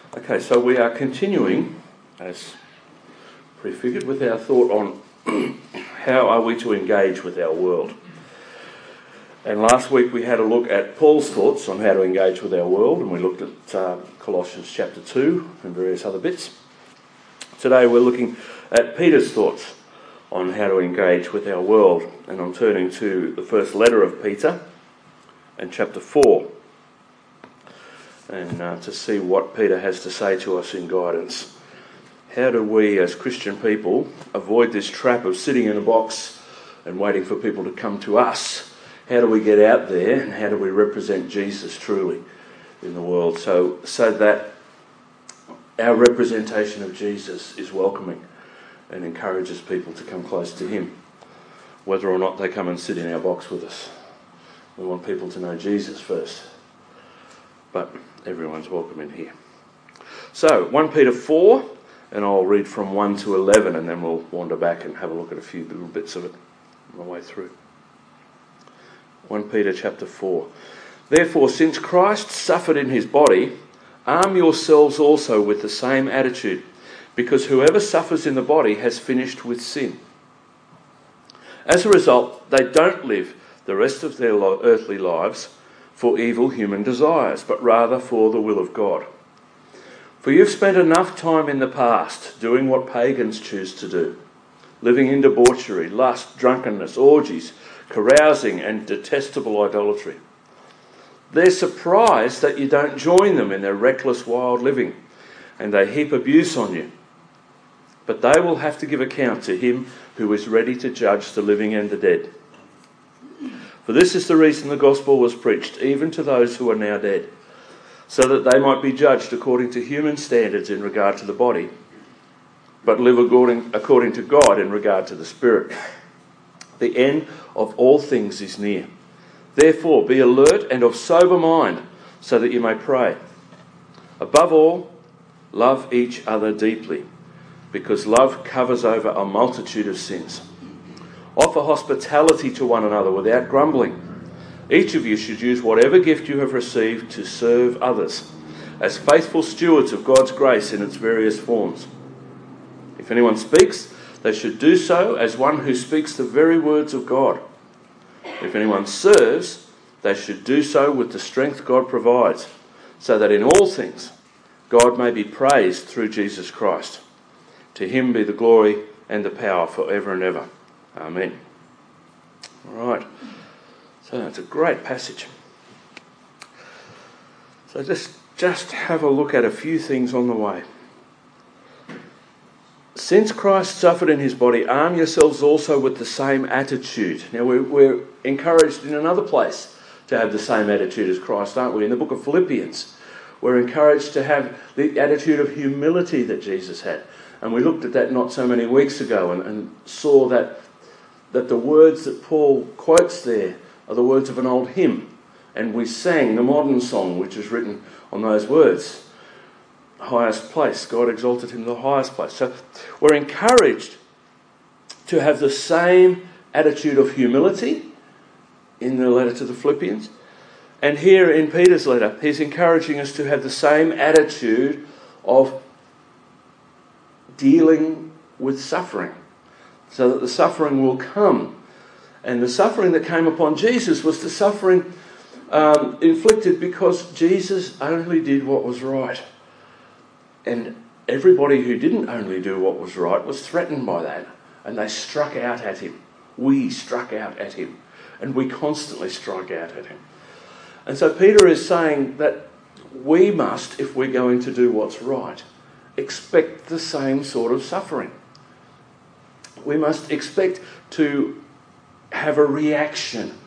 Okay, so we are continuing, as prefigured, with our thought on how are we to engage with our world. And last week we had a look at Paul's thoughts on how to engage with our world, and we looked at Colossians chapter 2 and various other bits. Today we're looking at Peter's thoughts on how to engage with our world, and I'm turning to the first letter of Peter and chapter 4. And to see what Peter has to say to us in guidance. How do we as Christian people avoid this trap of sitting in a box and waiting for people to come to us? How do we get out there and how do we represent Jesus truly in the world so that our representation of Jesus is welcoming and encourages people to come close to him, whether or not they come and sit in our box with us. We want people to know Jesus first. But everyone's welcome in here. So, 1 Peter 4, and I'll read from 1 to 11, and then we'll wander back and have a look at a few little bits of it on the way through. 1 Peter chapter 4. Therefore, since Christ suffered in his body, arm yourselves also with the same attitude, because whoever suffers in the body has finished with sin. As a result, they don't live the rest of their earthly lives for evil human desires, but rather for the will of God. For you've spent enough time in the past doing what pagans choose to do, living in debauchery, lust, drunkenness, orgies, carousing, and detestable idolatry. They're surprised that you don't join them in their reckless, wild living, and they heap abuse on you. But they will have to give account to him who is ready to judge the living and the dead. For this is the reason the gospel was preached, even to those who are now dead, so that they might be judged according to human standards in regard to the body, but live according to God in regard to the spirit. The end of all things is near. Therefore, be alert and of sober mind, so that you may pray. Above all, love each other deeply, because love covers over a multitude of sins. Offer hospitality to one another without grumbling. Each of you should use whatever gift you have received to serve others, as faithful stewards of God's grace in its various forms. If anyone speaks, they should do so as one who speaks the very words of God. If anyone serves, they should do so with the strength God provides, so that in all things God may be praised through Jesus Christ. To him be the glory and the power forever and ever. Amen. All right. So it's a great passage. So just have a look at a few things on the way. Since Christ suffered in his body, arm yourselves also with the same attitude. Now we're encouraged in another place to have the same attitude as Christ, aren't we? In the book of Philippians, we're encouraged to have the attitude of humility that Jesus had. And we looked at that not so many weeks ago and saw that the words that Paul quotes there are the words of an old hymn. And we sang the modern song, which is written on those words. Highest place, God exalted him to the highest place. So we're encouraged to have the same attitude of humility in the letter to the Philippians. And here in Peter's letter, he's encouraging us to have the same attitude of dealing with suffering, so that the suffering will come. And the suffering that came upon Jesus was the suffering inflicted because Jesus only did what was right. And everybody who didn't only do what was right was threatened by that. And they struck out at him. We struck out at him. And we constantly strike out at him. And so Peter is saying that we must, if we're going to do what's right, expect the same sort of suffering. We must expect to have a reaction